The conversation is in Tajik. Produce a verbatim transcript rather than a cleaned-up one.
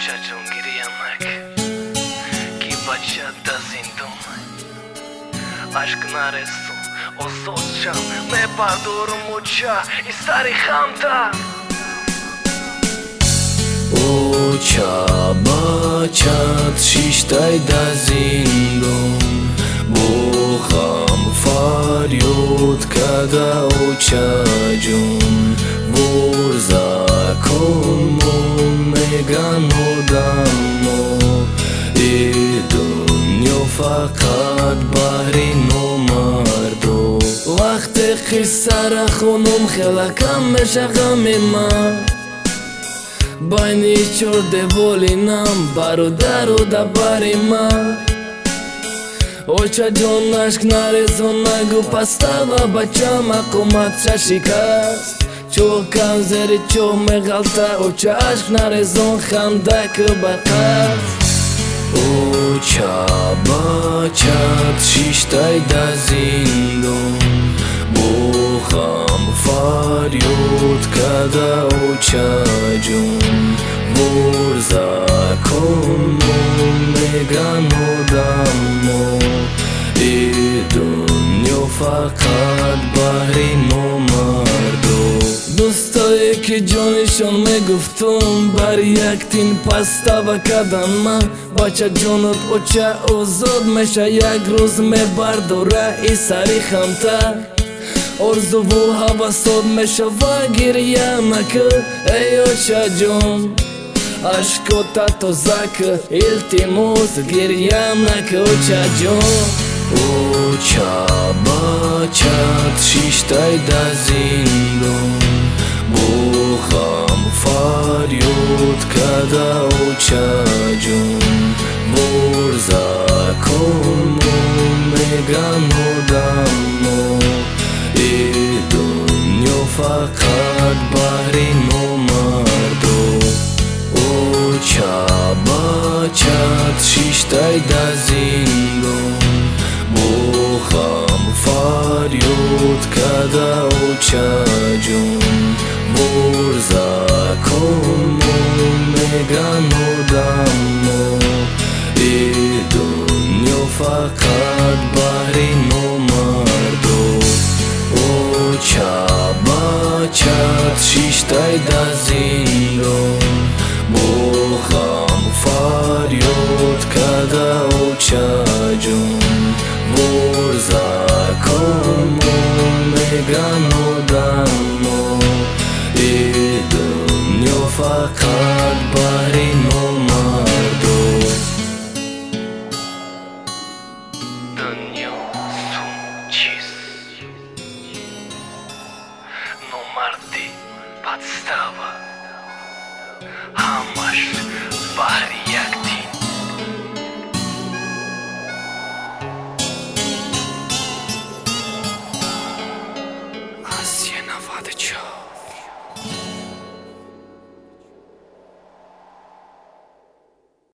جون گریمک کی بچه da zindum aşk naresu o soća me pardoro moća i stari hamta Ocha bachat shishtay da zindum Boham faryod kada ocha jun Vorza komo megan odamo E dunyo faqat bahri nomardo Vaqt khissara khunum khelakam meshagam ma Байни чорде волинам бародару да барима Оча ҷон ашк нарезон нагу пастава бачама қуматша шикаст чӯҳкам зери чӯҳ меғалта оча ашк нарезон хандаку барқаст Оча бачат шиштай да зиндон Бохам фарёд када оча ҷон Ворза конон меган одамо И дунё фақат баҳри номардо Дӯстое ки ҷонишон мегуфтум бар як тин пастава кадан ма Бача ҷонот оча озод меша як рӯз мебардора и сари хамта Орзуву ҳавасот мешава гирья нака Эй оча ҷон ашкота тозака илтимос гирья нака оча ҷон Оча бачат шиштай да зиндон Бохам фарёд када оча ҷон Ворза конон меган одамо И дунё фақат баҳри номардо Оча бачат шиштай да зиндон Бохам фарёд када оча ҷон Ворза конон меган одамо И дунё фақат баҳри номардо Оча бачат шиштай да зиндон Бохам фарёд када оча ҷон Ворза конон меган одамо И дунё фақат